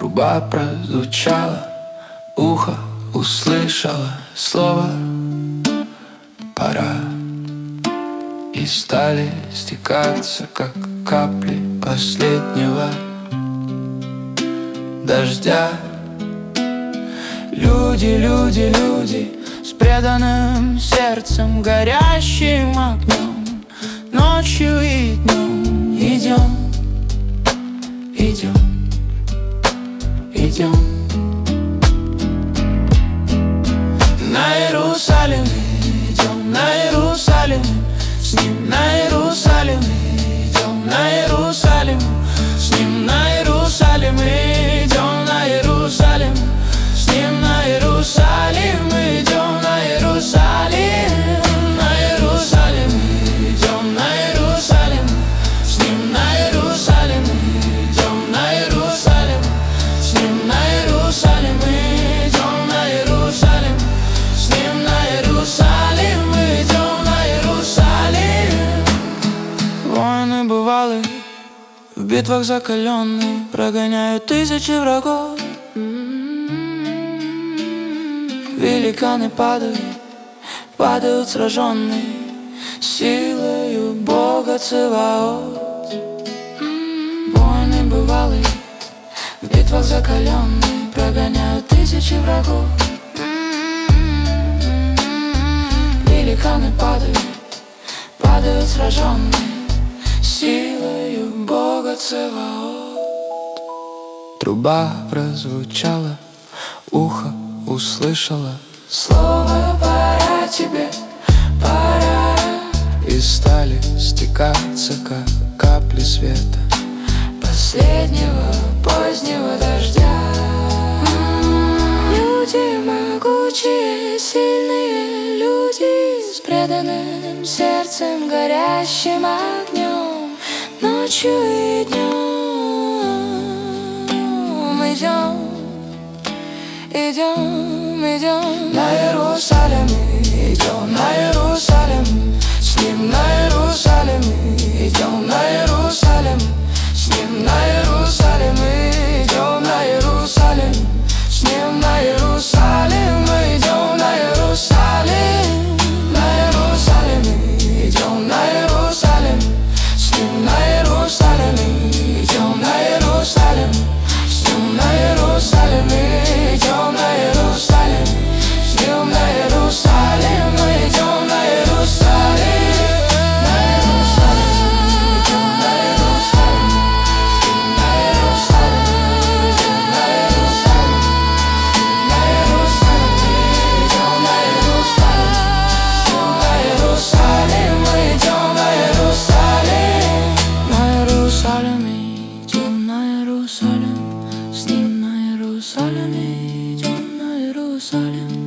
Труба прозвучала, ухо услышало слово «пора». И стали стекаться, как капли последнего дождя. Люди, люди, люди с преданным сердцем, горящим огнем, ночью и днем. Идем, идем, идем на Иерусалим, идем на Иерусалим, с ним на Иерусалим, идем на Иерусалим, с ним на Иерусалим, идем на Иерусалим, с ним на Иерусалим, идем на Иерусалим, на Иерусалим, идем на Иерусалим, с ним на Иерусалим, идем на Иерусалим, с ним на Иерусалим, идем на Иерусалим, с ним на Иерусалим, идем на Иерусалим. Воины бывалые, в битвах закаленные, прогоняют тысячи врагов. Великаны падают, падают сраженные силою Бога Цеваот. Воины бывалые, в битвах закаленные, прогоняют тысячи врагов. Великаны падают, падают сраженные силою Бога Цеваот. Труба прозвучала, ухо услышала слово «пора тебе, пора». И стали стекаться, как капли света последнего позднего дождя. Люди могучие, сильные люди с преданным сердцем, горящим огнем, ночью и днем. Идем, идем, идем на Иерусалим, идем на Иерусалим, с ним на Иерусалим, идем на Иерусалим, с ним на Иерусалим, идем на Иерусалим, с ним на Иерусалим, идем на Иерусалим, на Иерусалим, идем на Иерусалим, с ним на Иерусалим, идем на Иерусалим, с ним на Иерусалим, идем на Иерусалим, с ним на Иерусалим, идем на Иерусалим, на Иерусалим, идем на Иерусалим, с ним на Иерусалим, идем на Иерусалим, на Иерусалим, идем на Иерусалим, с ним на Иерусалим, идем на Иерусалим, на Иерусалим, идем на Иерусалим, с ним на Иерусалим, идем на Иерусалим.